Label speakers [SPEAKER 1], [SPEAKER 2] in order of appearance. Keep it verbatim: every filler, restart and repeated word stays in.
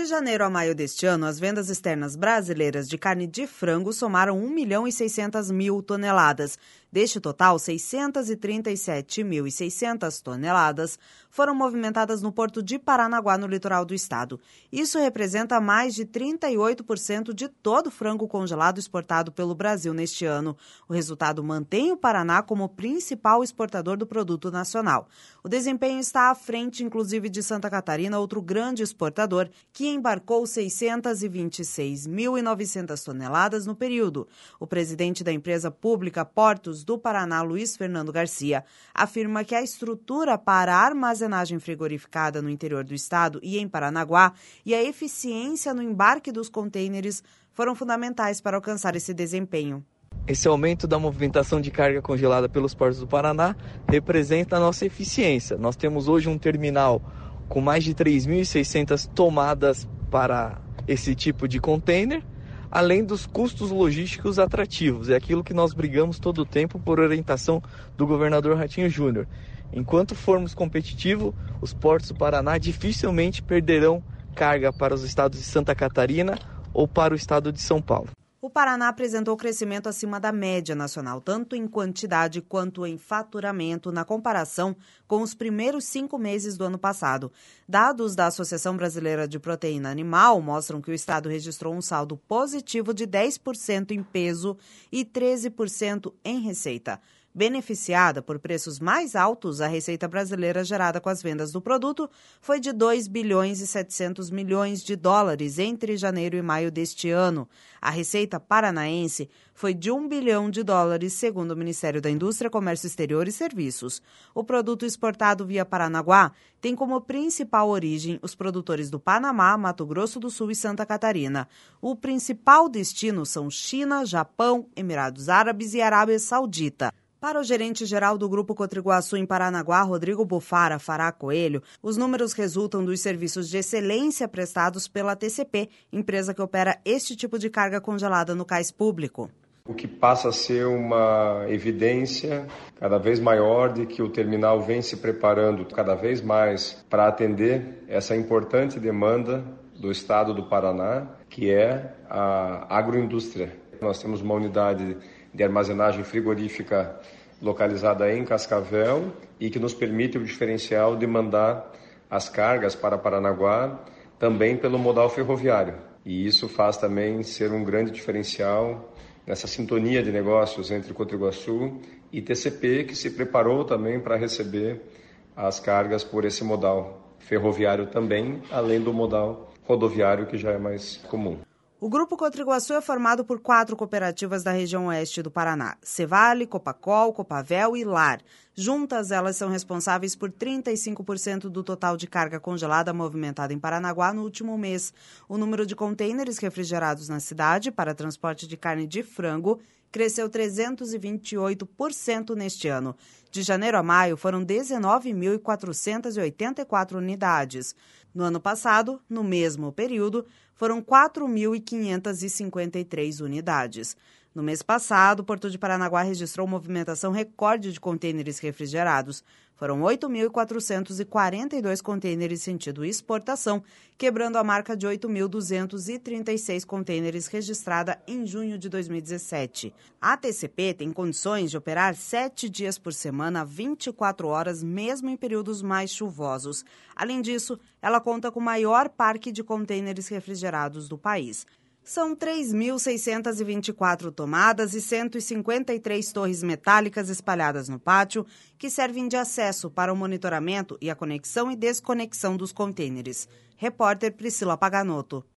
[SPEAKER 1] janeiro a maio deste ano, as vendas externas brasileiras de carne de frango somaram um milhão e seiscentas mil toneladas. Deste total, seiscentas e trinta e sete mil e seiscentas toneladas foram movimentadas no porto de Paranaguá, no litoral do estado. Isso representa mais de trinta e oito por cento de todo o frango congelado exportado pelo Brasil neste ano. O resultado mantém o Paraná como principal exportador do produto nacional. O desempenho está à frente, inclusive, de Santa Catarina, outro grande exportador, que embarcou seiscentas e vinte e seis mil e novecentas toneladas no período. O presidente da empresa pública Portos do Paraná, Luiz Fernando Garcia, afirma que a estrutura para a armazenagem frigorificada no interior do estado e em Paranaguá e a eficiência no embarque dos contêineres foram fundamentais para alcançar esse desempenho.
[SPEAKER 2] Esse aumento da movimentação de carga congelada pelos portos do Paraná representa a nossa eficiência. Nós temos hoje um terminal com mais de três mil e seiscentas tomadas para esse tipo de container, além dos custos logísticos atrativos. É aquilo que nós brigamos todo o tempo por orientação do governador Ratinho Júnior. Enquanto formos competitivos, os portos do Paraná dificilmente perderão carga para os estados de Santa Catarina ou para o estado de São Paulo.
[SPEAKER 1] O Paraná apresentou crescimento acima da média nacional, tanto em quantidade quanto em faturamento, na comparação com os primeiros cinco meses do ano passado. Dados da Associação Brasileira de Proteína Animal mostram que o estado registrou um saldo positivo de dez por cento em peso e treze por cento em receita. Beneficiada por preços mais altos, a receita brasileira gerada com as vendas do produto foi de dois bilhões e setecentos milhões de dólares entre janeiro e maio deste ano. A receita paranaense foi de um bilhão de dólares, segundo o Ministério da Indústria, Comércio Exterior e Serviços. O produto exportado via Paranaguá tem como principal origem os produtores do Panamá, Mato Grosso do Sul e Santa Catarina. O principal destino são China, Japão, Emirados Árabes e Arábia Saudita. Para o gerente-geral do Grupo Cotriguaçu em Paranaguá, Rodrigo Bufara Fará Coelho, os números resultam dos serviços de excelência prestados pela T C P, empresa que opera este tipo de carga congelada no cais público.
[SPEAKER 3] O que passa a ser uma evidência cada vez maior de que o terminal vem se preparando cada vez mais para atender essa importante demanda do estado do Paraná, que é a agroindústria. Nós temos uma unidade de armazenagem frigorífica localizada em Cascavel e que nos permite o diferencial de mandar as cargas para Paranaguá também pelo modal ferroviário. E isso faz também ser um grande diferencial nessa sintonia de negócios entre Cotriguaçu e T C P, que se preparou também para receber as cargas por esse modal ferroviário também, além do modal rodoviário, que já é mais comum.
[SPEAKER 1] O Grupo Cotriguaçu é formado por quatro cooperativas da região oeste do Paraná: Cevale, Copacol, Copavel e Lar. Juntas, elas são responsáveis por trinta e cinco por cento do total de carga congelada movimentada em Paranaguá no último mês. O número de contêineres refrigerados na cidade para transporte de carne de frango cresceu trezentos e vinte e oito por cento neste ano. De janeiro a maio, foram dezenove mil quatrocentas e oitenta e quatro unidades. No ano passado, no mesmo período, foram quatro mil quinhentas e cinquenta e três unidades. No mês passado, o Porto de Paranaguá registrou movimentação recorde de contêineres refrigerados. Foram oito mil quatrocentos e quarenta e dois contêineres sentido exportação, quebrando a marca de oito mil duzentos e trinta e seis contêineres registrada em junho de dois mil e dezessete. A T C P tem condições de operar sete dias por semana, vinte e quatro horas, mesmo em períodos mais chuvosos. Além disso, ela conta com o maior parque de contêineres refrigerados do país. São três mil seiscentas e vinte e quatro tomadas e cento e cinquenta e três torres metálicas espalhadas no pátio, que servem de acesso para o monitoramento e a conexão e desconexão dos contêineres. Repórter Priscila Paganotto.